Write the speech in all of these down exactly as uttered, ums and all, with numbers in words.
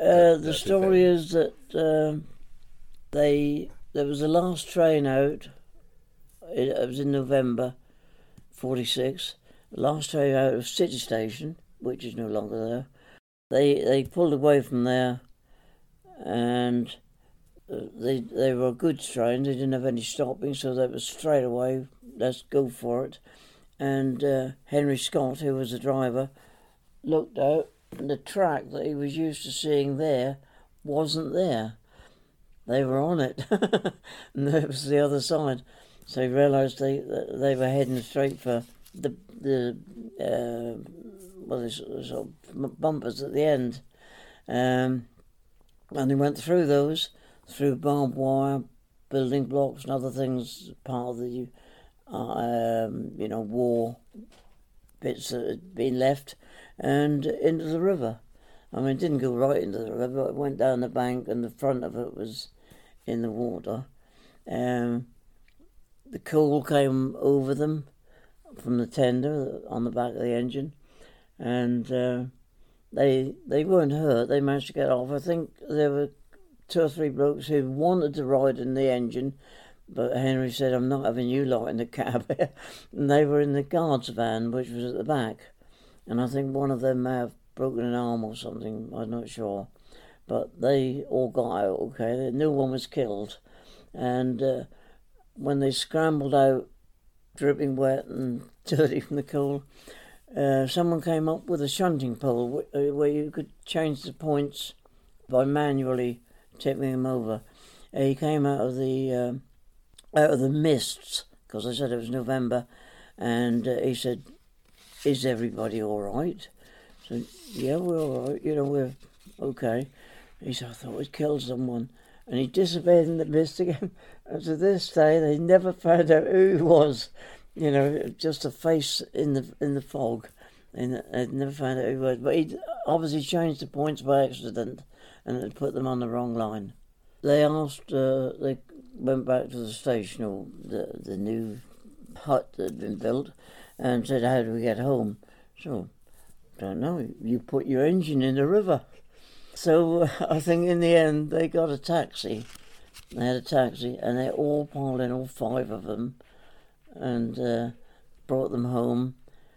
Uh, that, the that story event? is that um, they there was the last train out. It, it was in November forty-six. The last train out of City Station, which is no longer there. They they pulled away from there, and uh, they they were a goods train. They didn't have any stopping, so that was straight away. Let's go for it. And uh, Henry Scott, who was the driver, looked out, and the track that he was used to seeing there wasn't there. They were on it, and it was the other side. So he realised they they were heading straight for the the uh, well, the sort of bumpers at the end, um, and he went through those, through barbed wire, building blocks, and other things, part of the uh, um, you know war bits that had been left, and into the river. I mean, it didn't go right into the river, it went down the bank, and the front of it was in the water. Um, the coal came over them from the tender on the back of the engine, and uh, they they weren't hurt. They managed to get off. I think there were two or three blokes who wanted to ride in the engine, but Henry said, "I'm not having you lot in the cab." And they were in the guard's van, which was at the back. And I think one of them may have broken an arm or something, I'm not sure. But they all got out okay. No one was killed. And uh, when they scrambled out, dripping wet and dirty from the coal, uh, someone came up with a shunting pole where you could change the points by manually tipping them over. Uh, he came out of the uh, out of the mists, because I said it was November, and uh, he said, "Is everybody all right?" So, "Yeah, we're all right, you know, we're okay." He said, "I thought we'd killed someone." And he disappeared in the mist again. And to this day, they never found out who he was. You know, just a face in the in the fog. And they never found out who he was. But he obviously changed the points by accident, and it put them on the wrong line. They asked, uh, they went back to the station, or the, the new hut that had been built, and said, "How do we get home?" So, don't know, you put your engine in the river. So uh, I think in the end they got a taxi. They had a taxi, and they all piled in, all five of them, and uh, brought them home.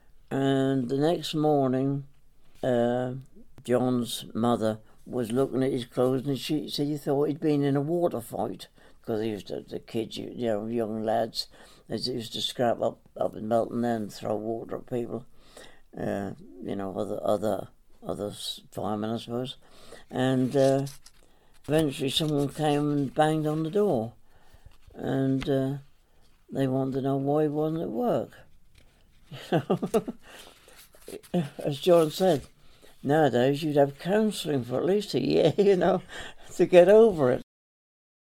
And the next morning, uh, John's mother was looking at his clothes, and she said he thought he'd been in a water fight, because he used to, the kids, you know, young lads, they used to scrap up up in Melton and throw water at people. Uh, you know, other other other firemen, I suppose. And uh, eventually someone came and banged on the door, and uh, they wanted to know why he wasn't at work. You know, as John said, nowadays you'd have counselling for at least a year, you know, to get over it.